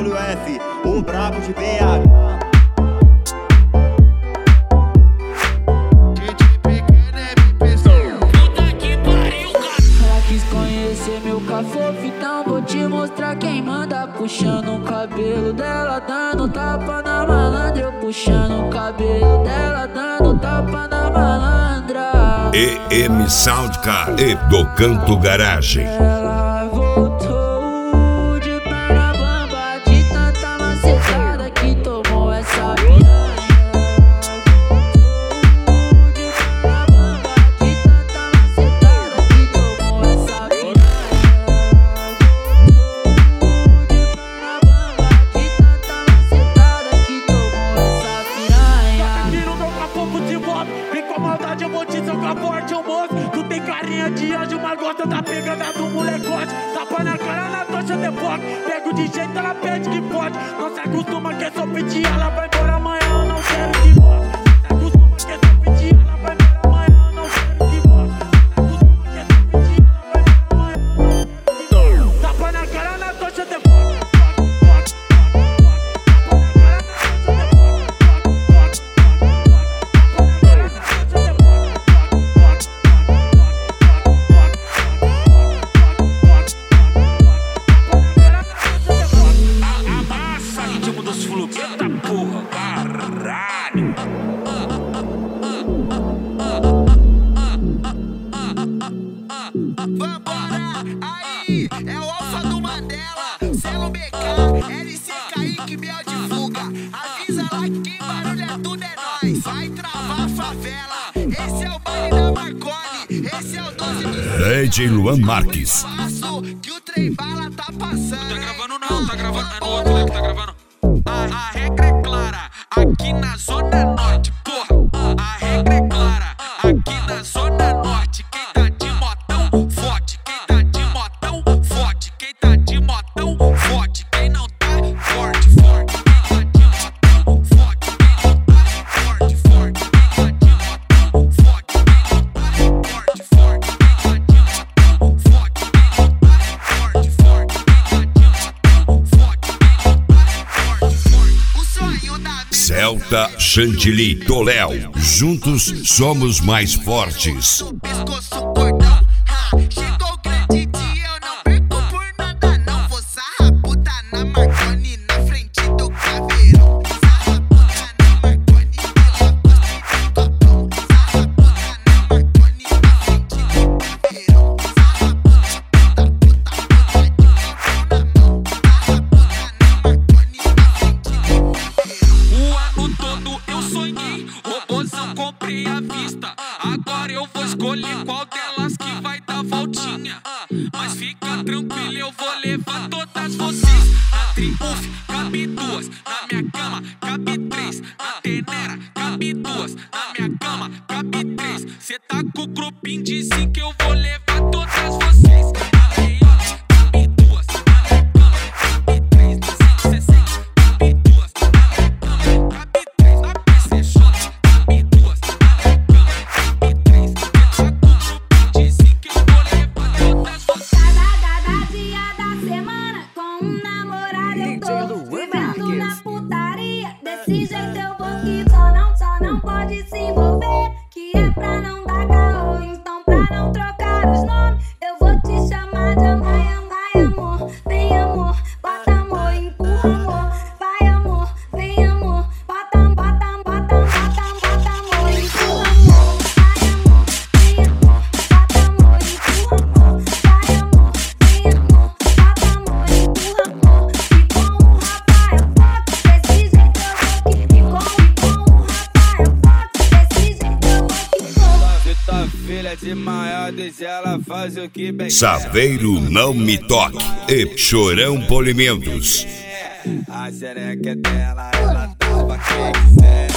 WS, o brabo de BH. Então vou te mostrar quem manda. Puxando o cabelo dela, dando tapa na malandra. Eu puxando o cabelo dela, dando tapa na malandra. EM Soundcar e do Canto Garagem. Ela voltou de perna bamba, de tanta macetada que tomou essa piranha. Eu vou te socar forte, ô moço. Tu tem carinha de anjo, mas gosta da pegada do molecote. Tapa na cara, na tocha de foco. Pego de jeito, ela pede que pode. Não se acostuma que é só pedir, ela vai embora amanhã. Eu não quero que volte. Se acostuma que é só pedir, ela vai embora amanhã. Eu não quero que volte. Se acostuma que é só pedir, ela vai embora amanhã. Tapa na cara, na tocha de foco. Eita porra, caralho. Vambora, aí, é o Alfa do Mandela. Selo BK, LC Kaique, Miel de Fuga. Avisa lá que quem barulho é tudo é nóis. Vai travar a favela. Esse é o baile da Marconi. Esse é o 12 do DJ Luan Marques. Que o trem bala tá passando. Tá gravando não, tá gravando. É no outro, né, que tá gravando. A regra é clara, aqui na Zona Norte, porra. A regra é clara, aqui na Zona Norte. Quem tá de motão, forte. Quem tá de motão, forte. Quem tá de motão, forte. Quem não tá, forte, forte. Quem tá de motão, forte. Quem não tá, forte, forte. Quem tá de motão, forte. Quem não tá, forte, forte. Quem tá de motão, forte. Quem não tá, forte, forte. Quem tá de motão, forte. Celta, Chantilly, Toléu. Juntos somos mais fortes. Pescoço cordão, chegou o grande dia, eu não perco por nada não. Vou sarraputa na Marconi, na frente do caveirão. Sarraputa na Marconi, ela gosta de copão. Sarraputa na Marconi, na frente do caveirão. Sarraputa, puta, puta, de copão na mão. Sarraputa na Marconi, na frente do caveirão. O ano todo eu sonhei, robôzão comprei à vista. Agora eu vou escolher qual delas que vai dar voltinha. Mas fica tranquilo, eu vou levar todas vocês. Na Triumph cabe duas, na minha cama cabe três. Na Tenera cabe duas, na minha cama cabe três. Cê tá com o grupinho de 5, eu vou levar todas vocês. Na Real cabe duas, na minha cama cabe três. Na 160 cabe duas, na minha cama cabe três. Na PCJ cabe duas, na minha cama cabe três. Cê tá com o grupinho de 5, eu vou levar todas vocês. Cada dia da semana com um namorado eu tô vivendo na putaria. Desse jeito eu vou que só não pode se envolver. Que é pra não dar caô, então pra não trocar os nomes eu vou te chamar de amor. Vai amor, vem amor, bota amor, empurra amor. Vai amor, vem amor, bota amor, empurra amor. Vai amor, vem amor, bota amor, empurra amor. Vai amor, vem amor, bota amor, empurra amor. E com o Rafael Fox, desse jeito eu vou que com o Rafael Fox, desse jeito eu vou que vou. Se tua filha é de maiores, ela faz o que bem. Saveiro Não Me Toque e Chorão Polimentos. A xereca é dela, ela tava quem quiser.